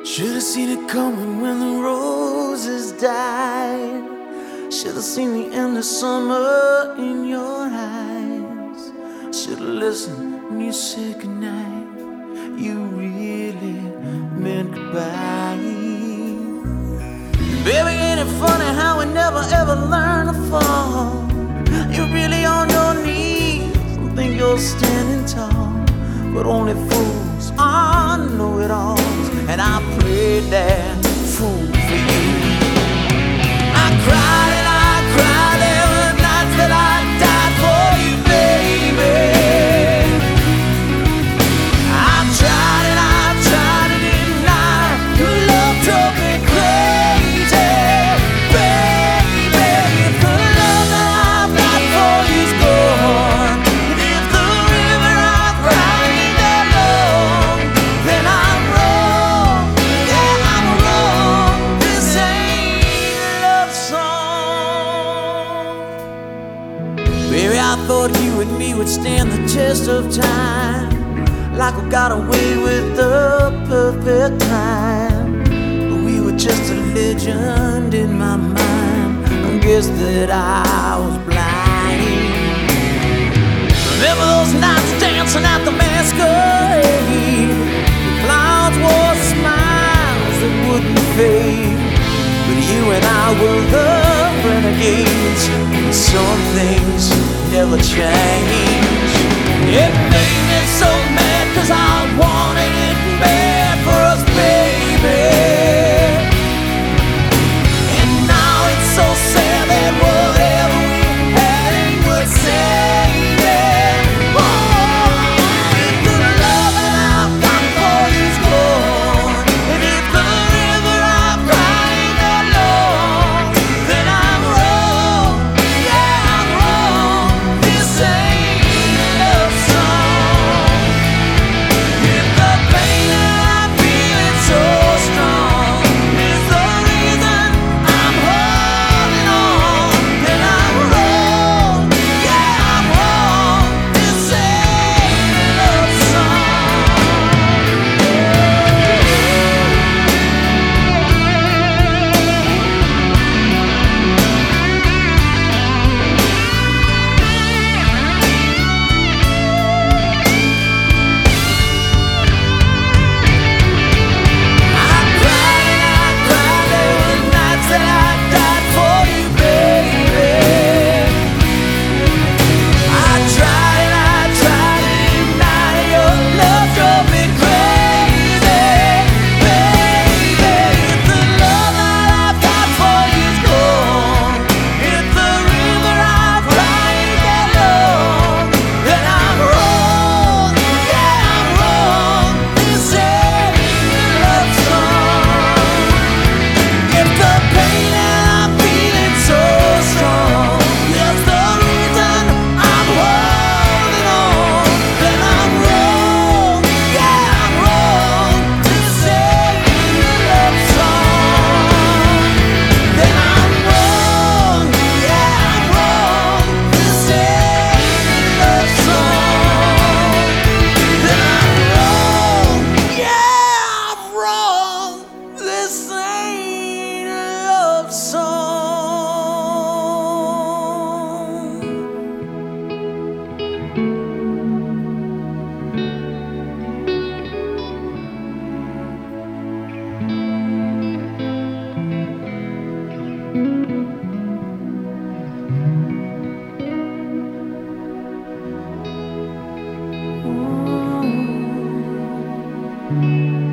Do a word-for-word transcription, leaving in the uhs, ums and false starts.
Should've seen it coming when the roses died. Should've seen the end of summer in your eyes. Should've listened when you said goodnight. You really meant goodbye. Baby, ain't it funny how we never ever learn to fall? You're really on your knees and think you're standing tall, but only fools are know-it-alls, and I played that fool for you. I cried and I cried, there were nights that I died for you, baby. I tried and I tried to deny your love drove me crazy, baby. If the love that I've got for you's gone, and if the river I've cried ain't that long, then I'm wrong, yeah, I'm wrong. This ain't a love song. Baby, I thought you and me would stand the test of time, like we got away with the perfect time. But we were just a legend in my mind. I guess that I was blind. Remember those nights dancing at the masquerade? The clouds wore smiles that wouldn't fade, but you and I were the renegades. Some things never change. It made me so mad 'cause I wanted it bad for us, baby. And now it's so sad that whatever we had ain't worth saving. Oh, if the love that I've got for you's gone, and if the river I've cried ain't that long, then I'm wrong, yeah, I'm wrong. This ain't a love song. If the pain that I'm feeling so strong is the reason I'm holding on, then I'm wrong, yeah, I'm wrong. This ain't a love song. I cried and I cried, there were nights that I died for you, baby. I tried and I tried to deny your love drove me crazy, baby. If the love that I've got for you's gone, if the river I've cried ain't that long, then I'm wrong, yeah, I'm wrong. This ain't a love song. If the pain that I'm feeling so strong is the reason I'm holding on, then I'm wrong, yeah, I'm wrong. This ain't a love song. Then I'm wrong, yeah, I'm wrong. This ain't a love song. Then I'm wrong, yeah, I'm wrong. This ain't a love song. Mm.